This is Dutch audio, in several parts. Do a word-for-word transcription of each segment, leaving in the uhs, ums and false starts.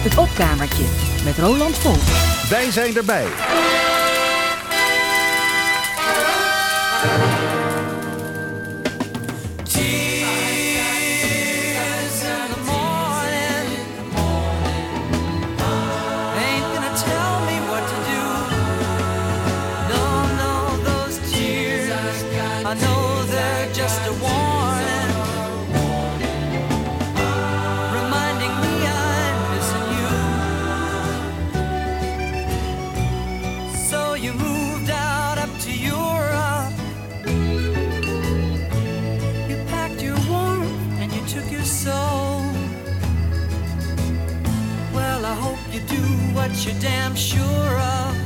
Het opkamertje met Roland Volk. Wij zijn erbij. What you're damn sure of.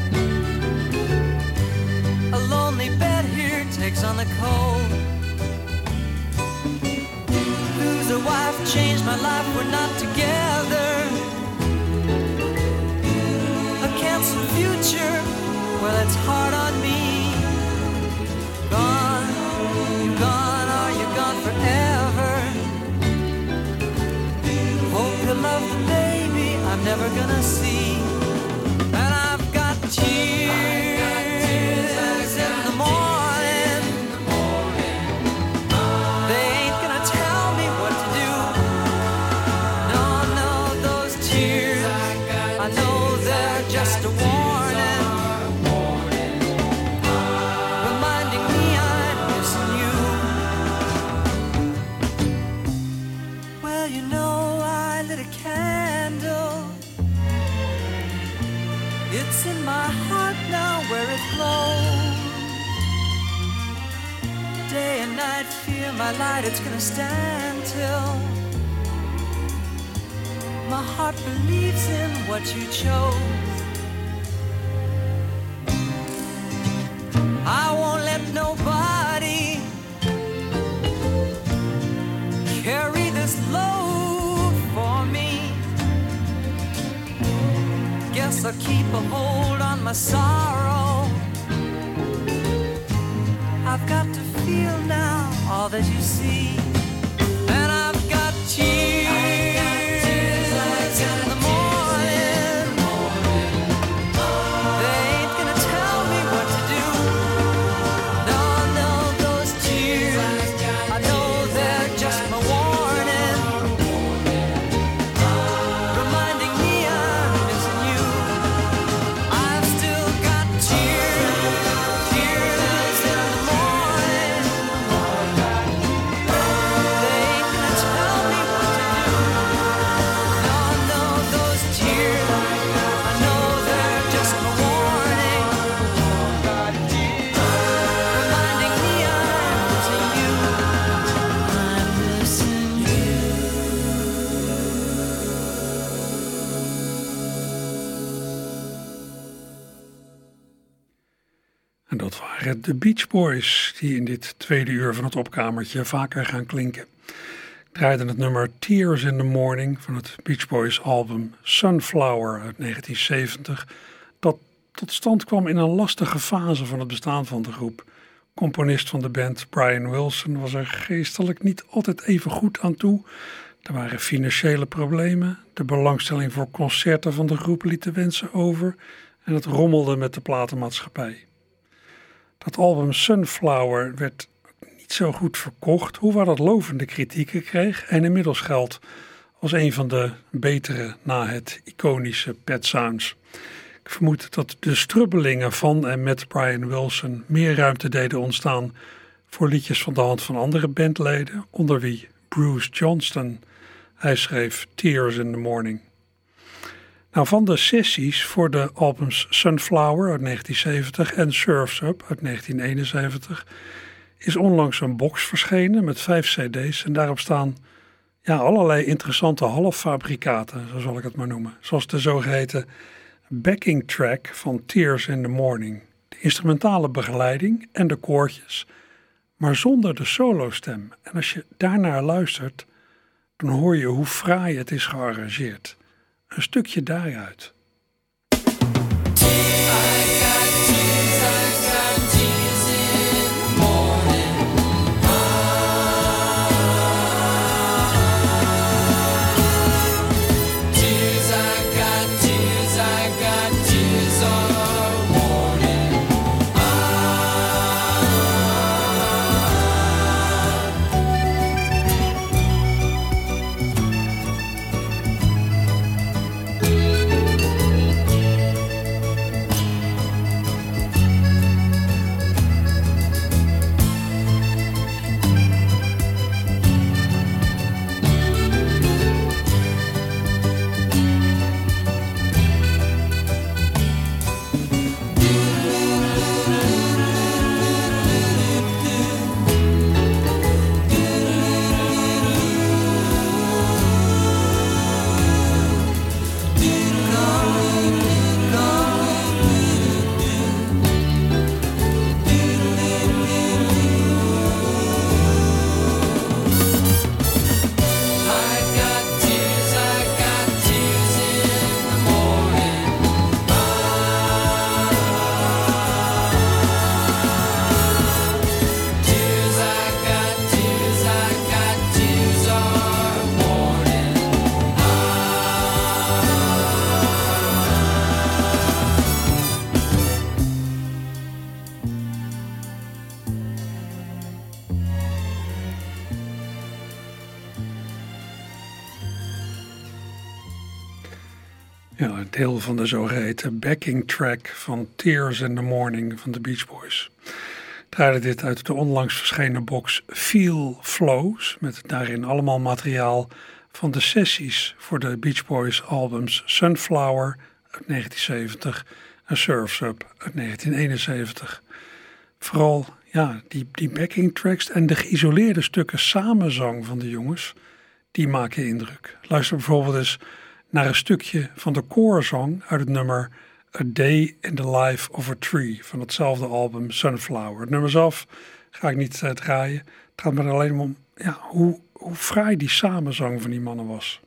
A lonely bed here takes on the cold. Lose a wife, changed my life, we're not together. A canceled future, well it's hard on me. Gone, you're gone, or you're gone forever. Hope you love the baby I'm never gonna see. And I've got tears in the morning. They ain't gonna tell me what to do. No, no, those tears, I know they're just a warning, reminding me I'm missing you. Well, you know I lit a candle. It's in my heart now where it glows. Day and night, fear my light, it's gonna stand till my heart believes in what you chose. I won't let nobody carry this load for me. Guess I'll keep a hold on my sorrow. I've got to feel now all that you see. And I've got tears in the morning. They ain't gonna tell me what to do. No, no, those tears, I know they're just my warning, reminding me I'm missing you. I've still got tears, tears in the morning. They ain't gonna tell me what to do. No, no, those tears, I know they're just my warning, reminding me I'm missing you. I'm missing you. En dat waren de Beach Boys, die in dit tweede uur van het opkamertje vaker gaan klinken. Ik draaide het nummer Tears in the Morning van het Beach Boys album Sunflower uit negentien zeventig, dat tot stand kwam in een lastige fase van het bestaan van de groep. Componist van de band Brian Wilson was er geestelijk niet altijd even goed aan toe. Er waren financiële problemen, de belangstelling voor concerten van de groep liet de wensen over en het rommelde met de platenmaatschappij. Dat album Sunflower werd niet zo goed verkocht, hoewel dat lovende kritieken kreeg en inmiddels geldt als een van de betere na het iconische Pet Sounds. Ik vermoed dat de strubbelingen van en met Brian Wilson meer ruimte deden ontstaan voor liedjes van de hand van andere bandleden, onder wie Bruce Johnston. Hij schreef Tears in the Morning. Nou, van de sessies voor de albums Sunflower uit negentien zeventig en Surf's Up uit negentien eenenzeventig is onlangs een box verschenen met vijf cd's en daarop staan ja, allerlei interessante halffabrikaten, zo zal ik het maar noemen. Zoals de zogeheten backing track van Tears in the Morning, de instrumentale begeleiding en de koortjes, maar zonder de solostem. En als je daarnaar luistert, dan hoor je hoe fraai het is gearrangeerd. Een stukje daaruit. Tears Ja, een deel van de zogeheten backing track van Tears in the Morning van de Beach Boys. Draaide dit uit de onlangs verschenen box Feel Flows, met daarin allemaal materiaal van de sessies voor de Beach Boys albums Sunflower uit negentien zeventig en Surf's Up uit negentien eenenzeventig. Vooral ja, die, die backing tracks en de geïsoleerde stukken samenzang van de jongens, die maken indruk. Luister bijvoorbeeld eens naar een stukje van de koorzang uit het nummer A Day in the Life of a Tree van hetzelfde album Sunflower. Het nummer zelf ga ik niet uh, draaien. Het gaat me alleen om ja, hoe, hoe fraai die samenzang van die mannen was.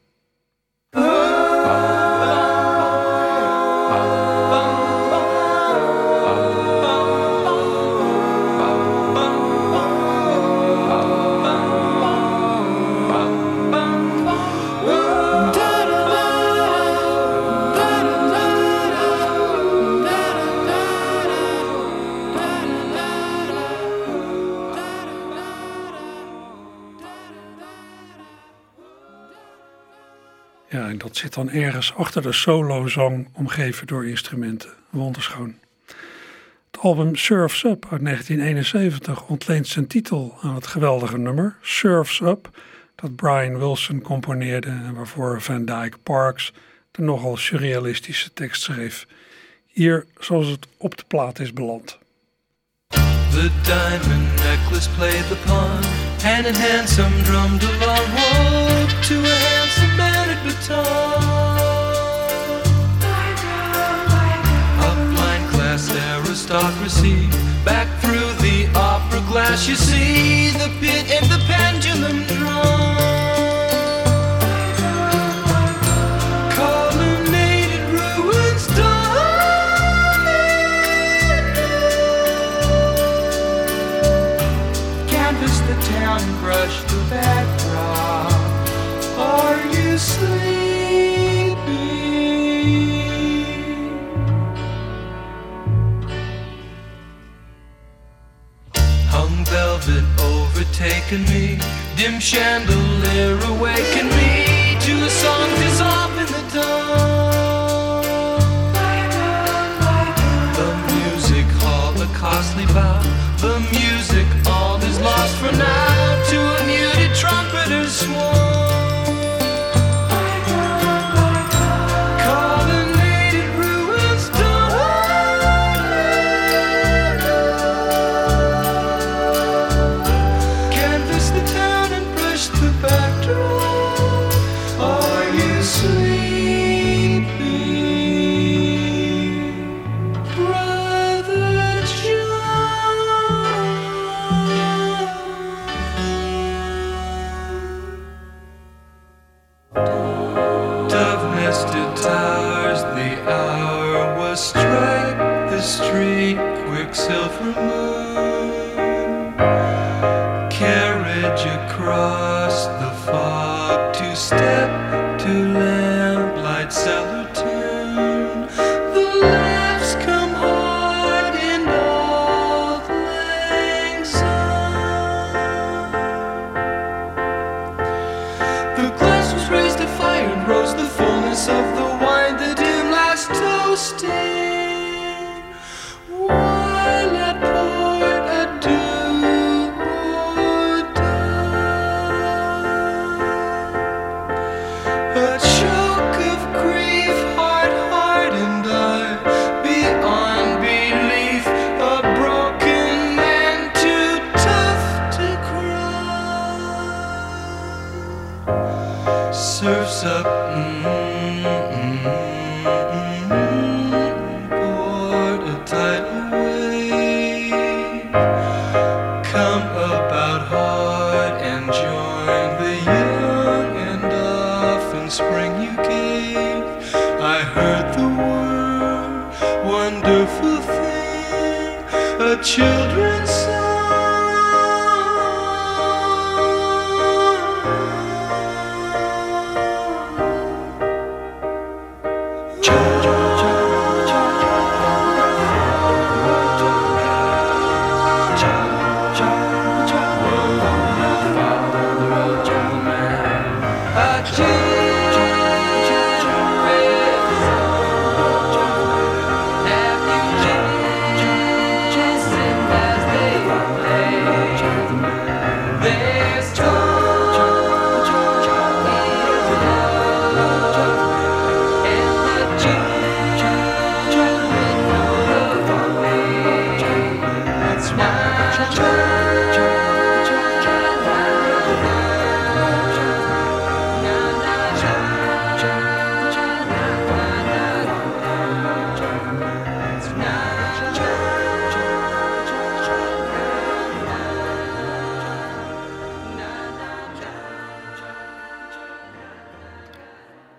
Ja, en dat zit dan ergens achter de solozang, omgeven door instrumenten. Wonderschoon. Het album Surf's Up uit negentien eenenzeventig ontleent zijn titel aan het geweldige nummer Surf's Up, dat Brian Wilson componeerde en waarvoor Van Dyke Parks de nogal surrealistische tekst schreef. Hier zoals het op de plaat is beland. The diamond necklace played the pawn, hand in hand some drummed along, woke to a handsome man at baton. Upline class aristocracy, back through the opera glass you see the pit and the pendulum drum. Colonnaded ruins the town and brush the backdrop. Are you sleeping? Hung velvet overtaken me, dim chandelier awaken me to a song dissolved in the dawn. The music hall, a costly vow, the music all is lost for now to a muted trumpeter's swan. Colonnaded ruins dawn. Canvas the town and brush the backdrop. Are you sleeping, Brother John? Dove-nested towers, the hour was struck, the street, quicksilver moon. Carriage across the fog, to step to lamplight cellar tune. The laughs come hard in old lang syne. The glass was raised to fire and rose the fullness of the wine, the dim last toasting. While at port adieu or die. A choke of grief, heart hardened I, beyond belief, a broken man too tough to cry. Surf's up, mm-mm, board a tidal wave. Come about hard and join the young, and often spring you gave. I heard the word, wonderful thing, a children's song. Follow the road, gentleman.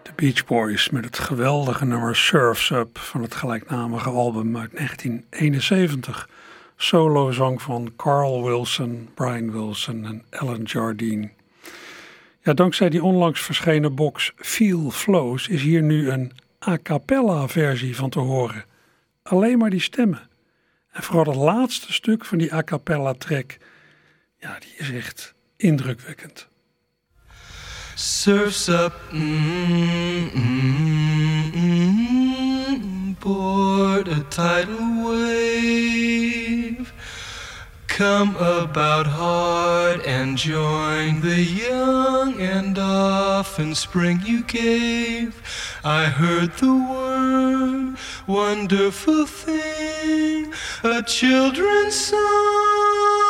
De Beach Boys met het geweldige nummer Surf's Up van het gelijknamige album uit negentien eenenzeventig. Solozang van Carl Wilson, Brian Wilson en Alan Jardine. Ja, dankzij die onlangs verschenen box Feel Flows is hier nu een a cappella versie van te horen. Alleen maar die stemmen. En vooral het laatste stuk van die a cappella track, ja, die is echt indrukwekkend. Surf's up, mm, mm, mm, board a tidal wave. Come about hard and join the young, and often spring you gave. I heard the word, wonderful thing, a children's song.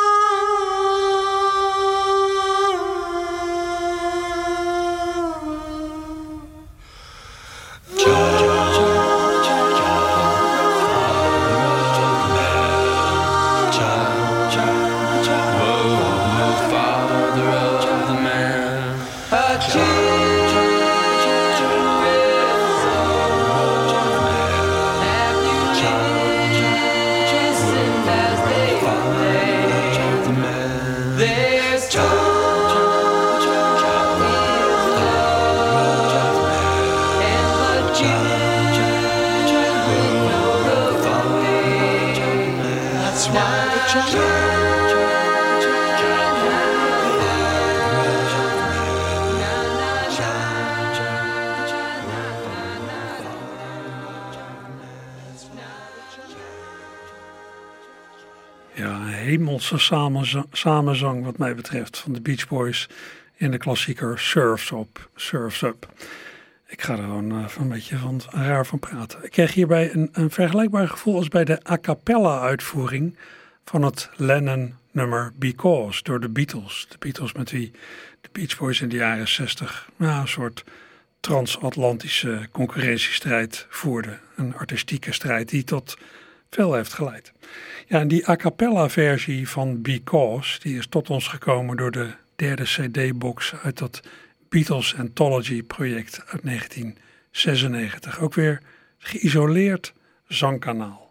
Hemelse samenzang, samenzang wat mij betreft van de Beach Boys in de klassieker Surf's Up. Surf's Up. Ik ga er gewoon uh, een beetje van, raar van praten. Ik kreeg hierbij een, een vergelijkbaar gevoel als bij de a cappella uitvoering van het Lennon nummer Because door de Beatles. De Beatles met wie de Beach Boys in de jaren zestig nou, een soort transatlantische concurrentiestrijd voerden. Een artistieke strijd die tot veel heeft geleid. Ja, en die a cappella versie van Because, die is tot ons gekomen door de derde cd-box uit dat Beatles Anthology project uit negentien zesennegentig. Ook weer geïsoleerd zangkanaal.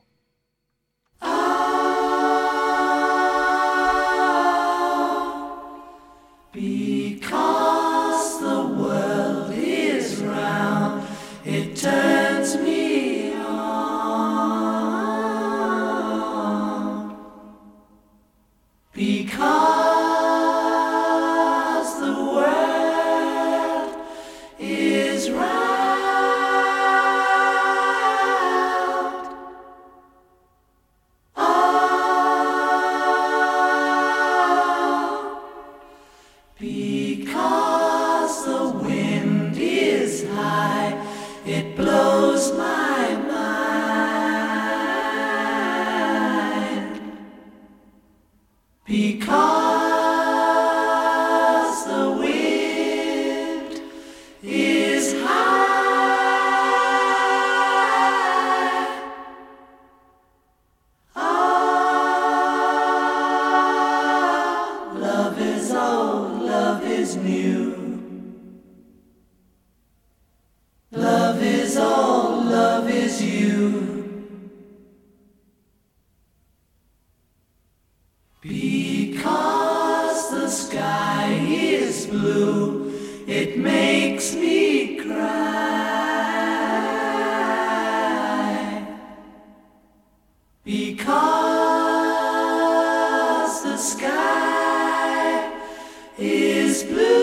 Because the world is round, it turns me on. Because the world is round. Oh, because the wind is high, it blows my mind. Because the wind is high. Ah, love is old, love is new. Love is all, love is you. Because the sky is blue, it makes me cry. Because the sky is blue.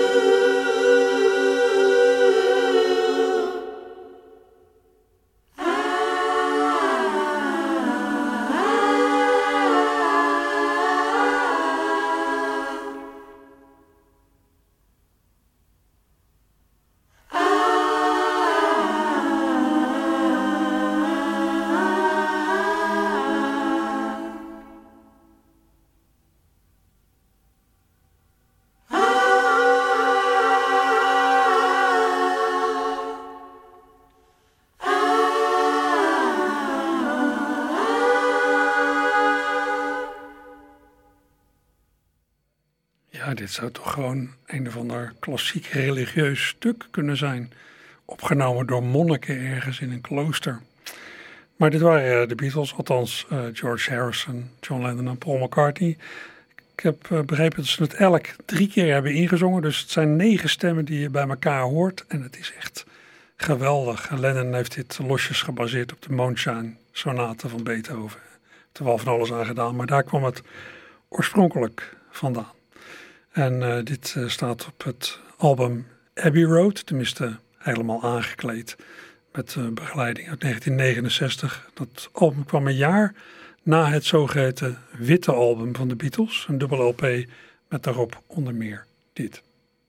Ja, dit zou toch gewoon een of ander klassiek religieus stuk kunnen zijn. opgenomen door monniken ergens in een klooster. Maar dit waren uh, de Beatles, althans uh, George Harrison, John Lennon en Paul McCartney. Ik heb uh, begrepen dat ze het elk drie keer hebben ingezongen. Dus het zijn negen stemmen die je bij elkaar hoort. En het is echt geweldig. Lennon heeft dit losjes gebaseerd op de Moonshine Sonate van Beethoven. Terwijl van alles aan gedaan, maar daar kwam het oorspronkelijk vandaan. En uh, dit uh, staat op het album Abbey Road, tenminste helemaal aangekleed met uh, begeleiding uit negentien negenenzestig. Dat album kwam een jaar na het zogeheten witte album van de Beatles, een dubbel L P met daarop onder meer dit.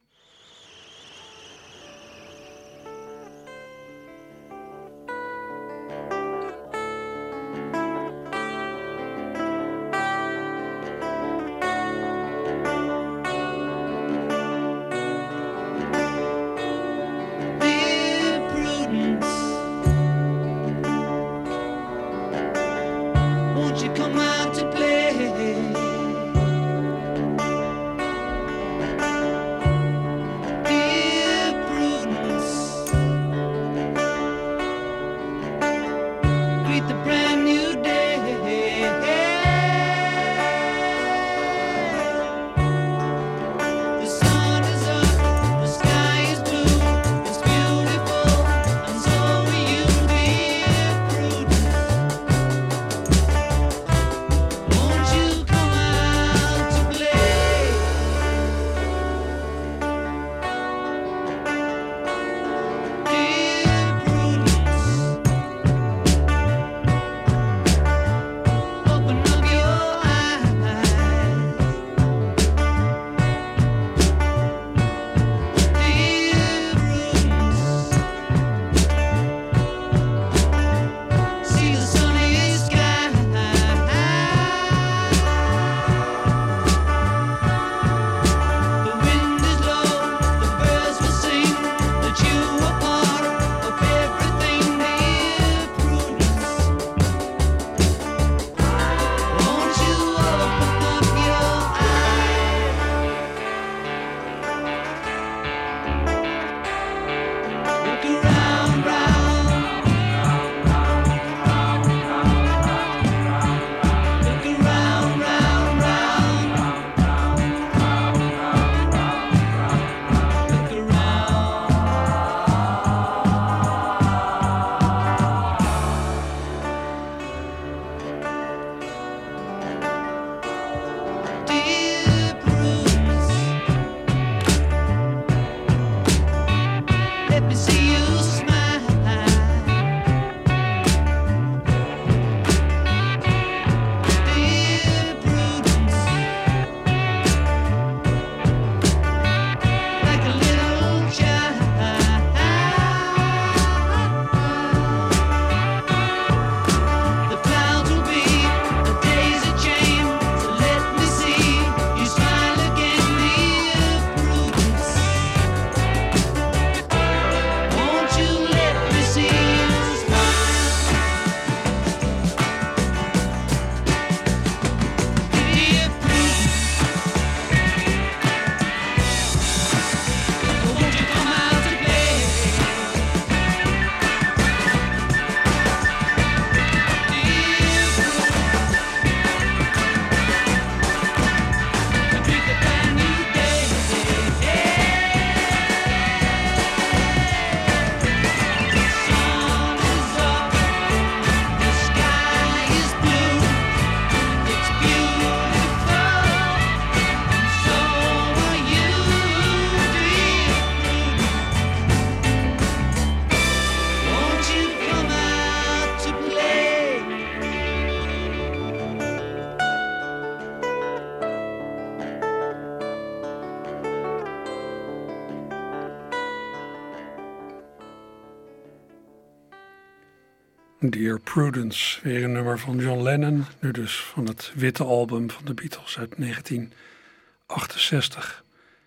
Dear Prudence, weer een nummer van John Lennon, nu dus van het witte album van de Beatles uit negentien achtenzestig.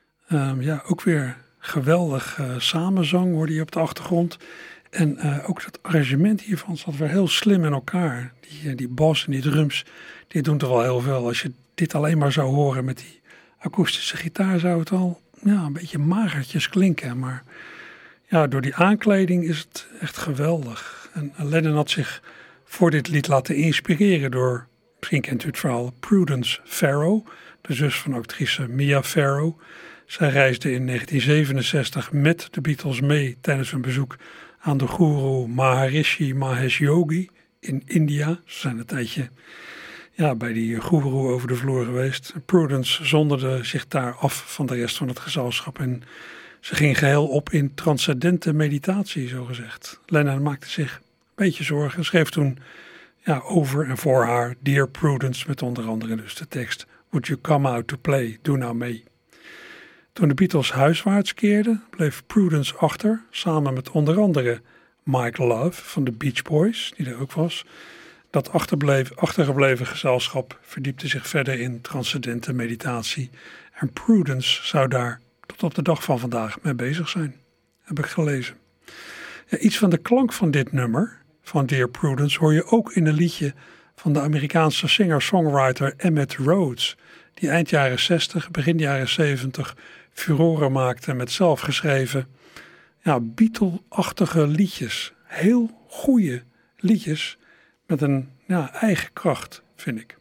Um, ja, ook weer geweldig uh, samenzang hoorde je op de achtergrond. En uh, ook dat arrangement hiervan zat weer heel slim in elkaar. Die, uh, die bas en die drums, die doen toch wel heel veel. Als je dit alleen maar zou horen met die akoestische gitaar, zou het al ja, een beetje magertjes klinken. Maar Ja, door die aankleding is het echt geweldig. En Lennon had zich voor dit lied laten inspireren door, misschien kent u het verhaal, Prudence Farrow, de zus van actrice Mia Farrow. Zij reisde in negentien zevenenzestig met de Beatles mee tijdens een bezoek aan de goeroe Maharishi Mahesh Yogi in India. Ze zijn een tijdje ja, bij die goeroe over de vloer geweest. Prudence zonderde zich daar af van de rest van het gezelschap en ze ging geheel op in transcendente meditatie, zogezegd. Lennon maakte zich een beetje zorgen en schreef toen ja, over en voor haar Dear Prudence, met onder andere dus de tekst Would you come out to play, doe nou mee. Toen de Beatles huiswaarts keerden, bleef Prudence achter, samen met onder andere Mike Love van de Beach Boys, die er ook was. Dat achterbleef, achtergebleven gezelschap verdiepte zich verder in transcendente meditatie en Prudence zou daar tot op de dag van vandaag mee bezig zijn, heb ik gelezen. Ja, iets van de klank van dit nummer, van Dear Prudence, hoor je ook in een liedje van de Amerikaanse singer-songwriter Emmett Rhodes, die eind jaren zestig, begin jaren zeventig furoren maakte met zelfgeschreven, ja, Beatle-achtige liedjes. Heel goede liedjes met een ja, eigen kracht, vind ik.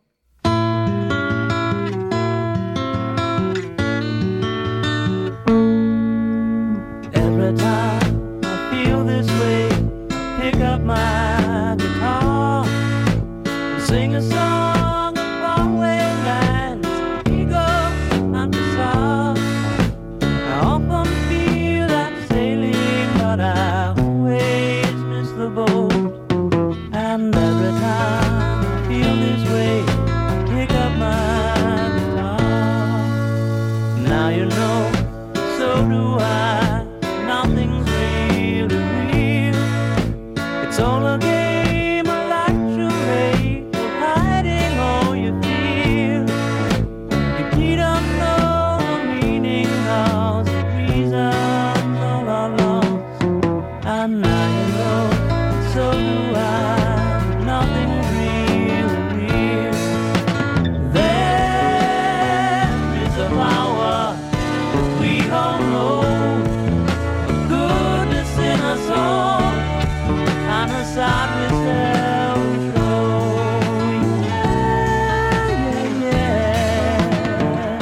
Every time I feel this way, I pick up my guitar and sing a song of Broadway lines, ego and facade. I often feel like sailing, but I always miss the boat. And every time I feel this way, I pick up my guitar. Now you know, so do I. Nothing's really real. It's all a game of like charade, hiding all you feel. If you don't know the meaning of the reasons all are lost, and now you know, so do I. Nothing's really real. There is a power that we all know. Song on a side with self-show. Yeah, yeah,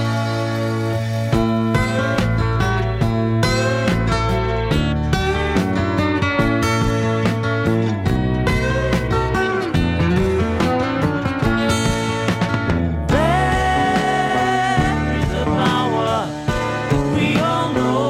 there is a power that we all know.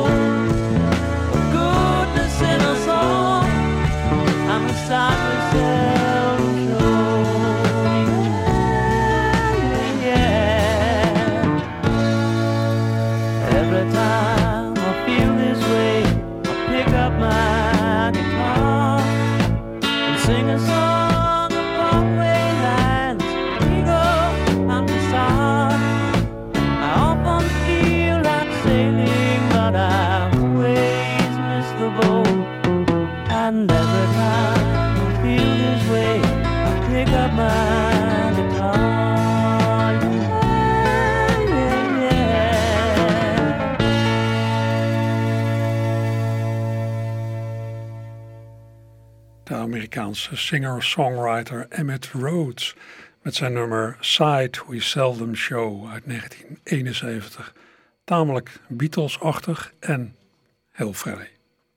Every time I feel this way, I pick up my guitar and sing a song of Broadway lines, ego and facade. I often feel like sailing, but I always miss the boat. And every time I feel this way, I pick up my guitar. Yeah, yeah, yeah. De Amerikaanse singer-songwriter Emmett Rhodes met zijn nummer Sight We Seldom Show uit negentien eenenzeventig. Tamelijk Beatles-achtig en heel vrij.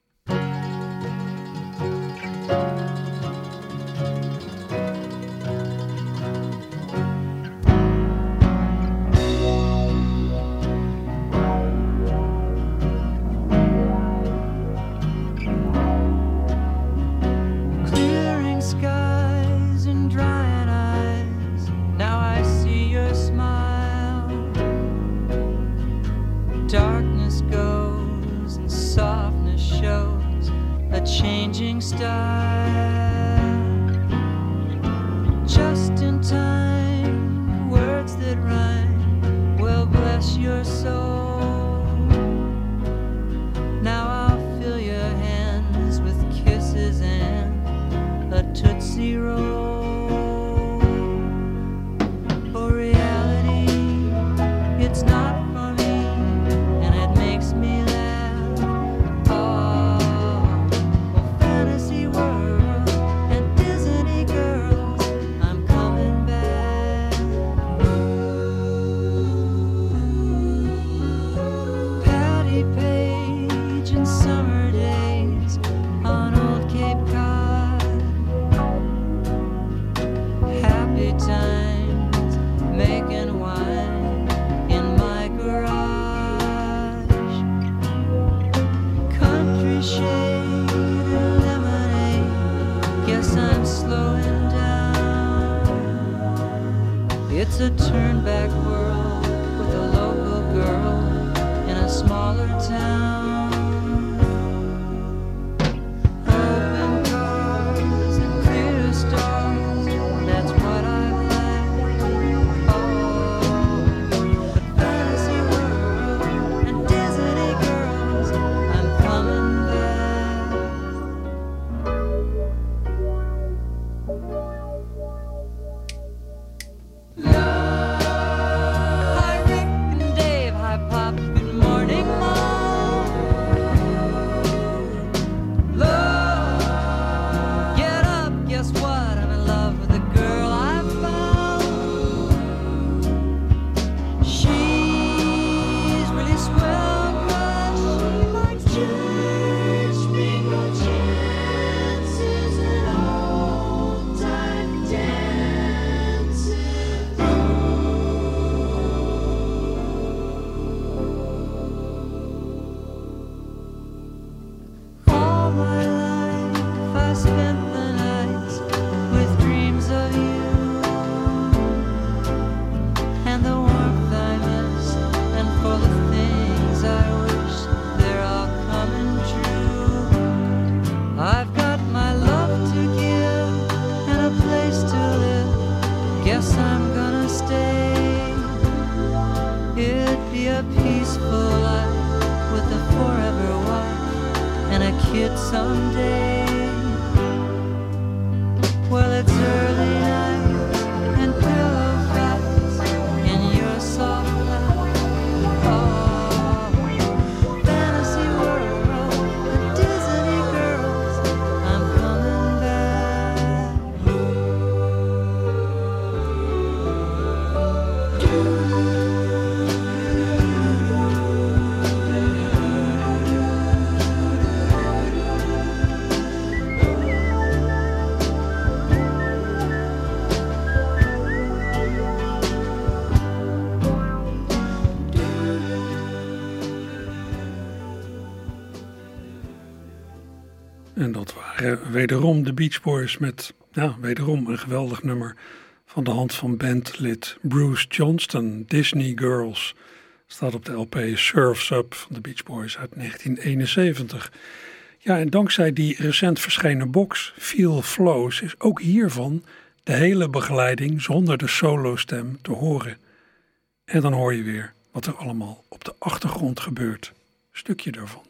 Darkness goes and softness shows a changing style. Just in time, words that rhyme will bless your soul. Now I'll fill your hands with kisses and a Tootsie Roll. For reality, it's not for me, and it makes me laugh. Oh, every shade of lemonade. Guess I'm slowing down. It's a turn back world with a local girl in a smaller town. Open cars and clear stars, that's what I've lacked. Oh, but fantasy world and Disney girls, I'm coming back. Love. Hi Rick and Dave, hi Pop, good morning Mom. Love, get up, guess what? I'm in love with the girl I found. She's really swell, 'cause she likes church, bingo chances, and old time dances. All my life I spent the nights with dreams of you and the warmth I miss, and for the things I wish they're all coming true. I've got my love to give and a place to live. Guess I'm gonna stay. It'd be a peaceful life with a forever wife and a kid someday. Well, it's early night and pillow fights in your soft lap. Oh, fantasy world and Disney girls, I'm coming back. En dat waren wederom de Beach Boys met, ja, wederom een geweldig nummer van de hand van bandlid Bruce Johnston, Disney Girls. Staat op de L P Surf's Up van de Beach Boys uit negentien eenenzeventig. Ja, en dankzij die recent verschenen box, Feel Flows, is ook hiervan de hele begeleiding zonder de solostem te horen. En dan hoor je weer wat er allemaal op de achtergrond gebeurt. Een stukje daarvan.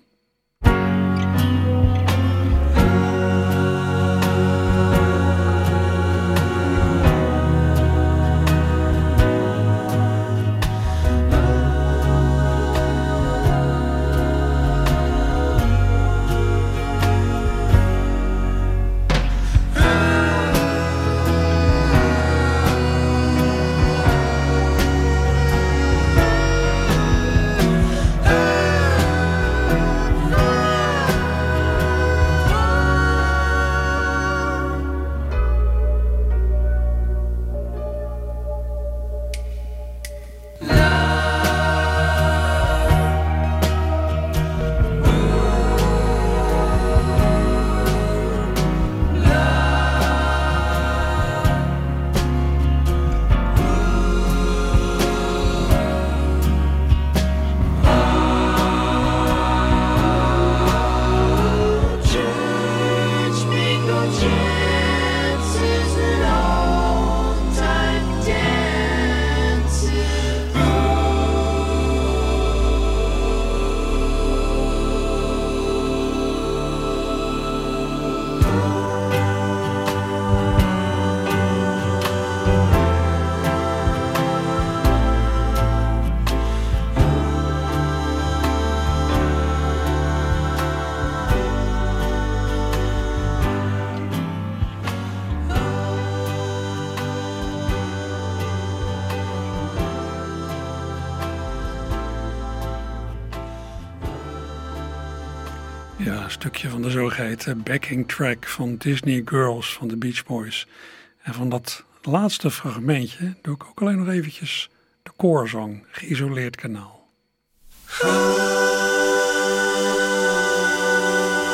Ja, een stukje van de zogeheten backing track van Disney Girls van de Beach Boys. En van dat laatste fragmentje doe ik ook alleen nog eventjes de koorzang, geïsoleerd kanaal.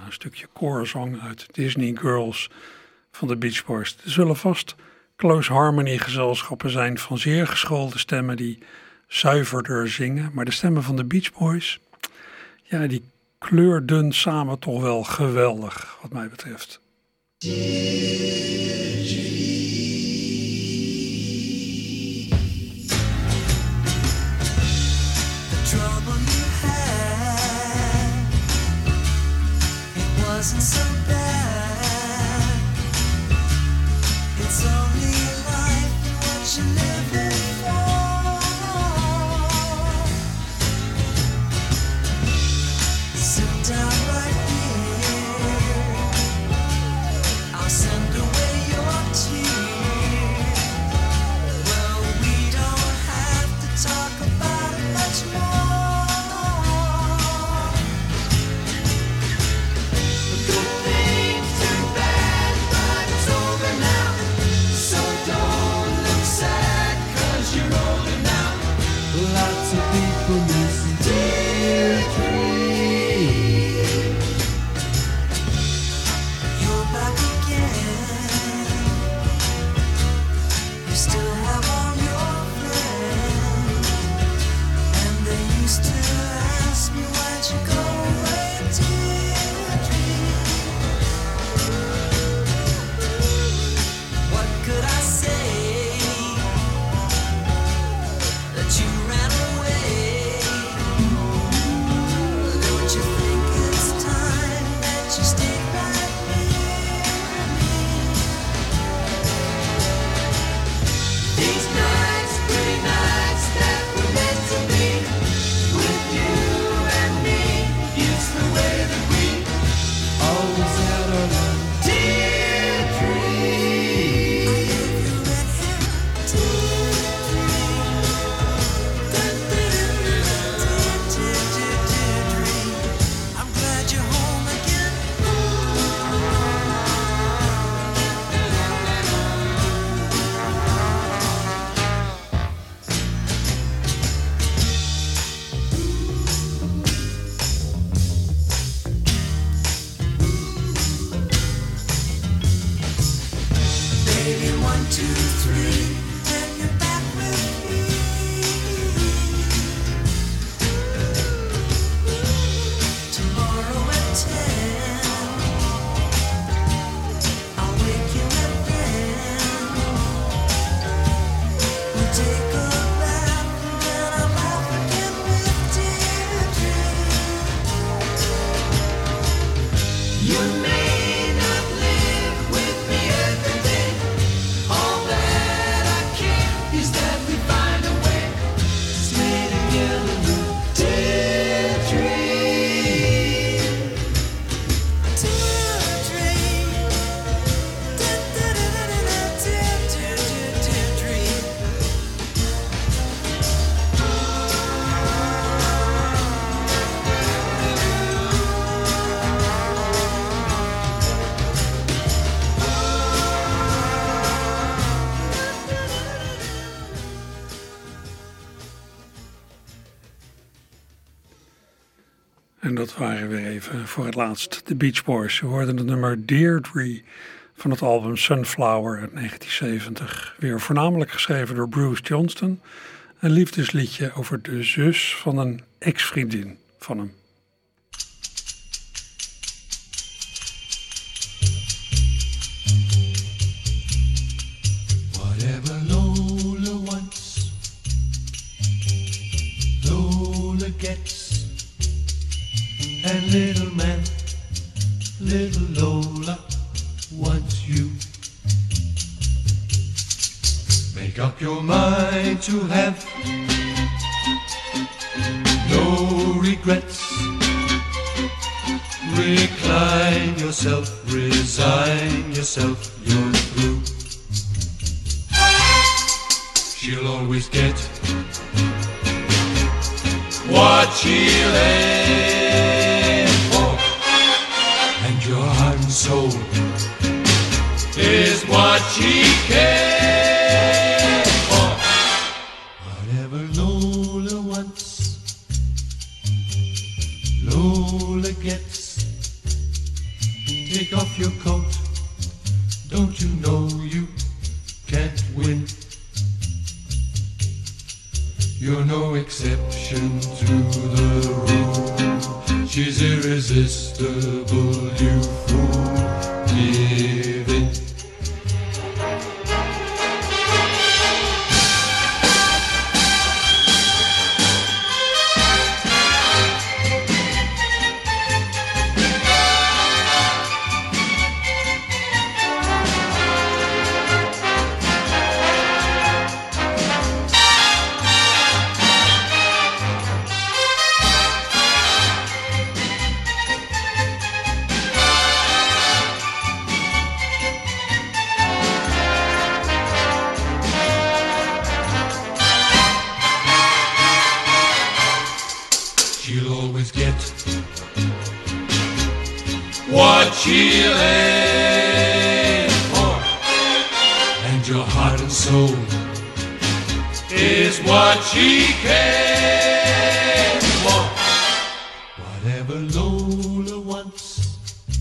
een stukje koorzang uit Disney Girls van de Beach Boys. Er zullen vast close harmony gezelschappen zijn van zeer geschoolde stemmen die zuiverder zingen. Maar de stemmen van de Beach Boys, ja, die kleurdun samen toch wel geweldig wat mij betreft. Wasn't so bad. It's only life and what you live it for. Sit down right here. I'll send away your tears. Well, we don't have to talk about it much more. Lots of people listen to Deirdre. You're back again. You still have all your friends, and they used to ask me why'd you go away, Deirdre. What could I say? That you ran away. Don't you think it's time that you stay right near me? These nights, pretty nights that were meant to be with you and me, it's the way that we always had our love. Deirdre, I gave you red hair, Deirdre. I'm glad you're home again. Baby, one, two, three, and you're back with me. Tomorrow at ten, I'll wake you up then. We'll take a bath and then I'll laugh again with Deirdre. You may not live with me every day. All that I care is that we find a way to stay together with Deirdre. Deirdre. En dat waren weer even voor het laatst de Beach Boys. We hoorden het nummer Deirdre van het album Sunflower uit negentien zeventig. Weer voornamelijk geschreven door Bruce Johnston. Een liefdesliedje over de zus van een ex-vriendin van hem. Whatever Lola wants, Lola gets. And little man, little Lola wants you. Make up your mind to have no regrets. Recline yourself, resign yourself, you're through. She'll always get what she'll aim for, and your heart and soul is what she cares for. Whatever Lola wants, Lola gets. Take off your coat. Don't you know you can't win? You're no exception to the rule. She's irresistible, you fool. Give in. What she'll aim for, and your heart and soul is what she came for. Whatever Lola wants,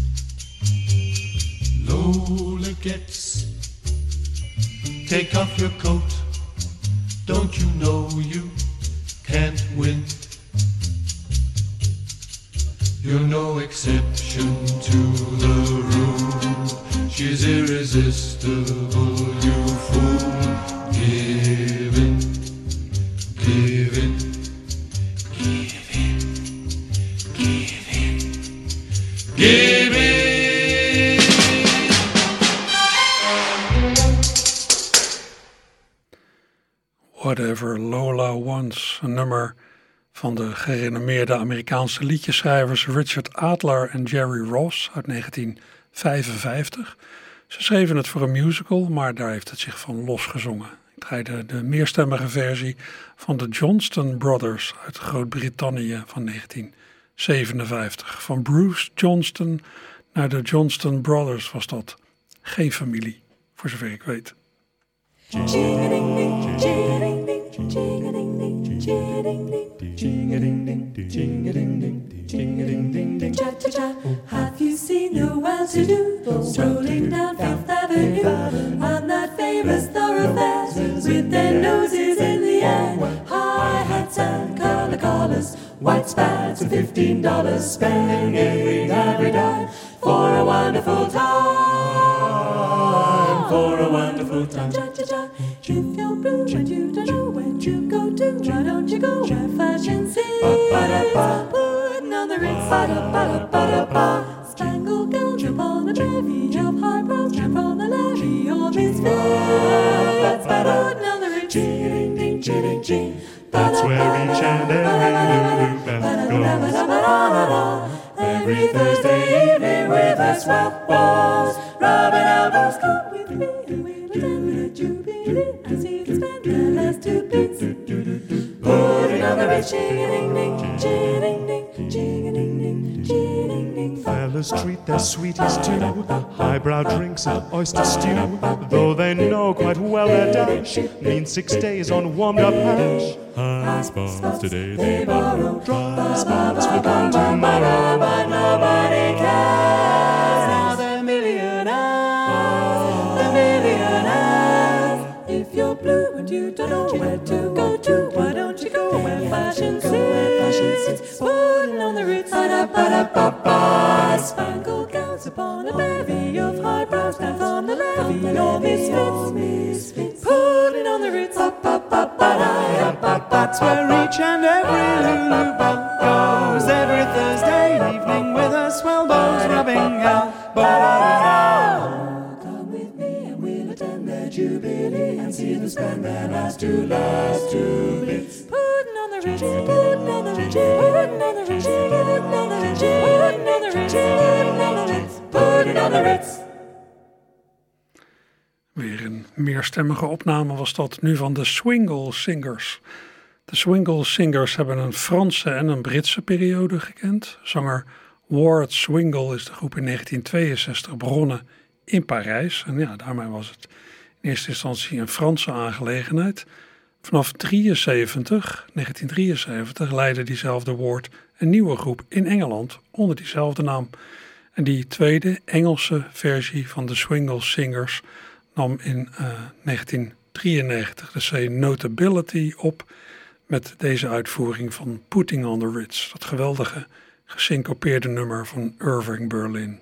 Lola gets. Take off your coat, don't you know you can't win? You're no exception to the rule. She's irresistible, you fool. Give in, give in, give in, give in, give in. Whatever Lola Wants, een nummer van de gerenommeerde Amerikaanse liedjeschrijvers Richard Adler en Jerry Ross uit negentien vijfenvijftig. Ze schreven het voor een musical, maar daar heeft het zich van losgezongen. Ik draaide de meerstemmige versie van de Johnston Brothers uit Groot-Brittannië van negentien zevenenvijftig. Van Bruce Johnston naar de Johnston Brothers was dat. Geen familie, voor zover ik weet. Have you seen the well-to-do strolling down Fifth Avenue on that famous thoroughfare with their noses in the air? High hats and color collars, white spats and fifteen dollars, spending every every dime for a wonderful time, for a wonderful time. If you're blue and you don't know where to go to, why don't you go where fashion sits? Putting on the Ritz, spangled gowns upon a bevy of high brows, and from the levy of misfits. Putting on the Ritz, that's where each and every Lulu band goes. Every Thursday evening with a swell balls, rubbing elbows, come with me and we'll attend the jubilee and see them spend their last two bits. Putting on the Ritz, ching-a-ding-ding, ching-a-ding-ding, ching-a-ding-ding, ching-a-ding-ding. Fellas treat their sweeties to highbrow drinks and oyster stew, though they know quite well their dash means six days on warmed-up hash. High spots today they borrow, dry spots for gone tomorrow, but nobody cares. Now they're millionaires, they're millionaires. If you're blue and you don't know where to go to, why don't you go where fashion sits? Putting on the Ritz, ba-da-ba-da-ba-ba, spangled gowns upon a bevy of high brows, down from the levy of misfits. Putting on the Ritz, ba-ba-ba-ba-da-ba-ba. That's where each and every Lulu band goes every Thursday evening with her swell bows rubbing elbows. Come with me and we'll attend their jubilee and see them spend their last two, last two bits. Putting on the Ritz, putting on the Ritz, putting on the Ritz, putting on the Ritz, putting on the Ritz, putting on the Ritz, putting on the Ritz. Weer een meerstemmige opname was dat, nu van de Swingle Singers. De Swingle Singers hebben een Franse en een Britse periode gekend. Zanger Ward Swingle is de groep in negentien tweeënzestig begonnen in Parijs. En ja, daarmee was het in eerste instantie een Franse aangelegenheid. Vanaf drieënzeventig, negentien drieënzeventig leidde diezelfde Ward een nieuwe groep in Engeland onder diezelfde naam. En die tweede Engelse versie van de Swingle Singers nam in uh, negentien drieënnegentig de C Notability op met deze uitvoering van Putting on the Ritz, dat geweldige gesyncopeerde nummer van Irving Berlin.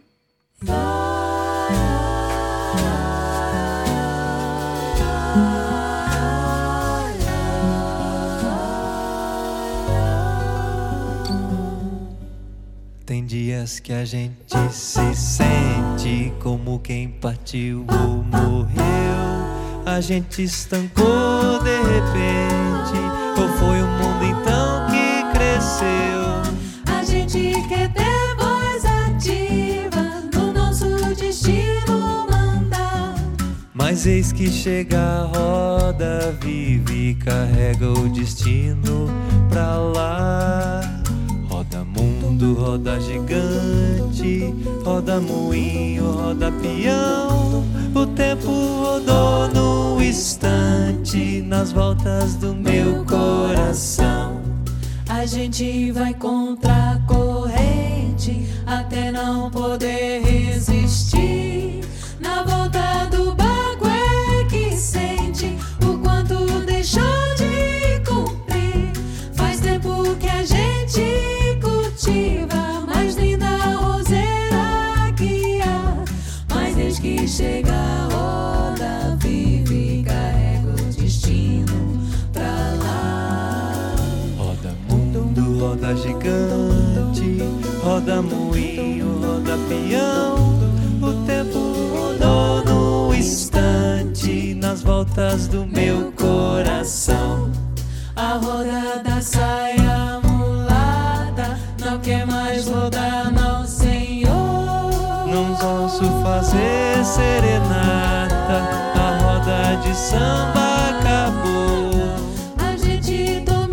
Tem dias que a gente se sente como quem partiu ou morreu. A gente estancou de repente, ou foi o mundo então que cresceu? A gente quer ter voz ativa no nosso destino mandar. Mas eis que chega a roda viva e carrega o destino pra lá. Roda mundo, roda gigante, roda moinho, roda peão. O tempo rodou no instante, nas voltas do meu coração. A gente vai contra a corrente até não poder resistir. Na volta do barco é que sente o quanto deixou de cumprir. Faz tempo que a gente cultiva mais linda roseira que há. Mas desde que chega a roda vive e carrega o destino pra lá. Roda mundo, roda gigante, roda moinho, roda peão. O tempo rodou no instante, nas voltas do meu coração. A roda da saia mulata não quer mais rodar, não, senhor. Não posso fazer serenata, a roda de samba acabou. A gente toma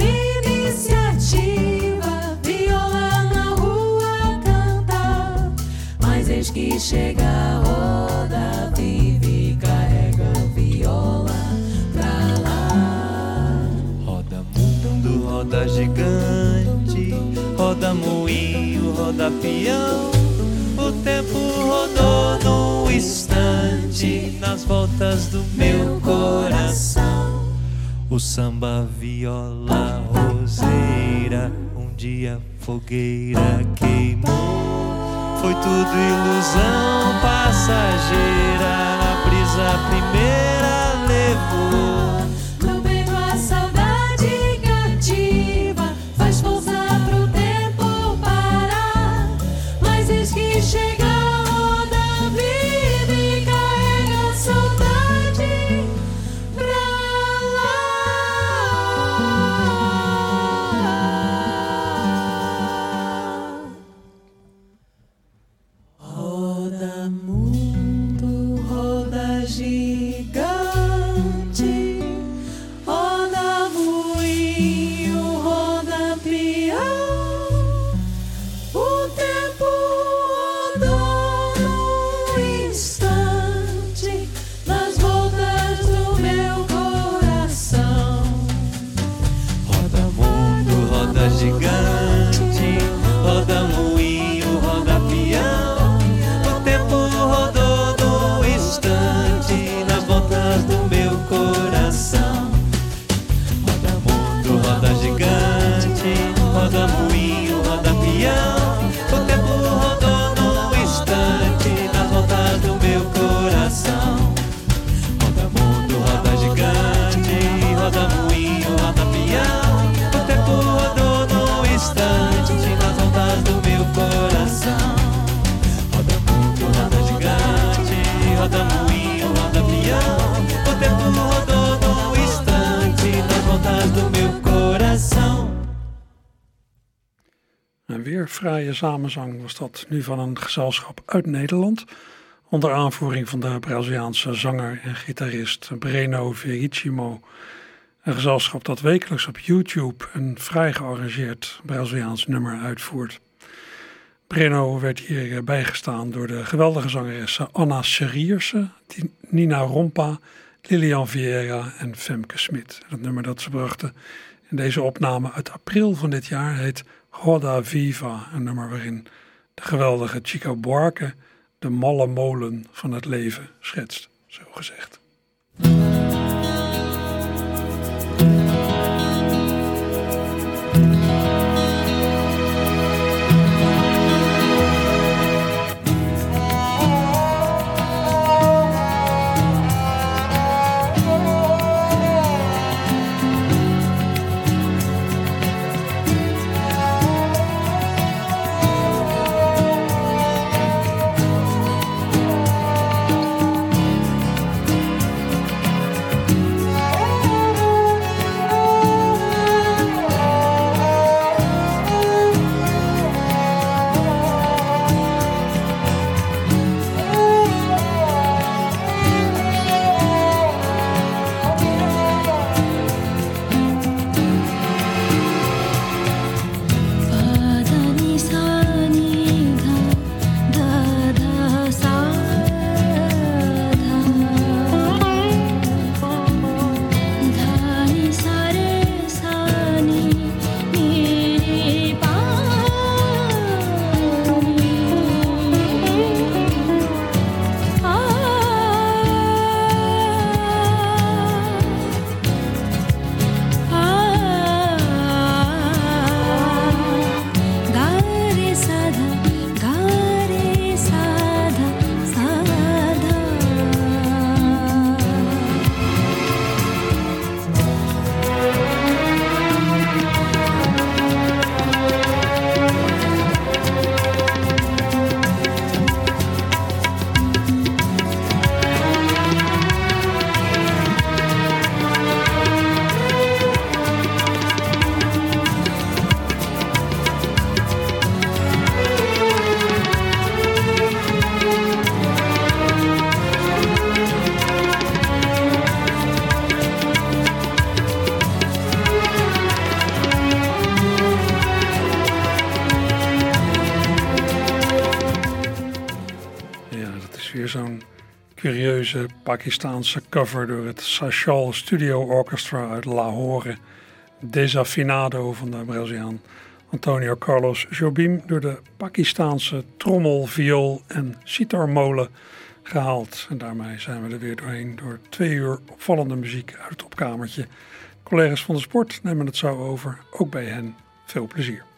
iniciativa, viola na rua cantar. Mas eis que chega a roda vive e carrega a viola pra lá. Roda mundo, roda gigante, roda moinho, roda peão. O tempo rodou no instante, nas voltas do meu coração. O samba, viola, roseira, um dia fogueira queimou. Foi tudo ilusão passageira, a brisa primeira levou. No peito a saudade cativa faz força pro tempo parar. Mas eis que chega a roda vive e carrega a saudade pra lá. Roda mundo, roda gigante, roda moinho, roda peão. O tempo rodou no instante, nas voltas do meu coração. Roda mundo, roda gigante, roda moinho, roda peão. O tempo rodou no instante, nas voltas do meu coração. Roda mundo, roda gigante, roda moinho, roda peão. O tempo rodou no instante, nas voltas do meu coração. Roda mundo, roda gigante, roda moinho, roda peão. O tempo rodou no instante, nas voltas do meu coração. Roda mundo, roda gigante, roda moinho, roda peão. O tempo rodou no instante, nas voltas do meu coração. En weer fraaie samenzang was dat, nu van een gezelschap uit Nederland, onder aanvoering van de Braziliaanse zanger en gitarist Breno Verissimo. Een gezelschap dat wekelijks op YouTube een vrij gearrangeerd Braziliaans nummer uitvoert. Breno werd hier bijgestaan door de geweldige zangeressen Anna Serierse, Nina Rompa, Lilian Vieira en Femke Smit. Het nummer dat ze brachten in deze opname uit april van dit jaar heet Roda Viva, een nummer waarin de geweldige Chico Buarque de malle molen van het leven schetst, zo gezegd. Zo'n curieuze Pakistaanse cover door het Sachal Studio Orchestra uit Lahore. Desafinado van de Braziliaan Antonio Carlos Jobim door de Pakistaanse trommel, viool en sitarmolen gehaald. En daarmee zijn we er weer doorheen door twee uur opvallende muziek uit het opkamertje. Collega's van de sport nemen het zo over, ook bij hen veel plezier.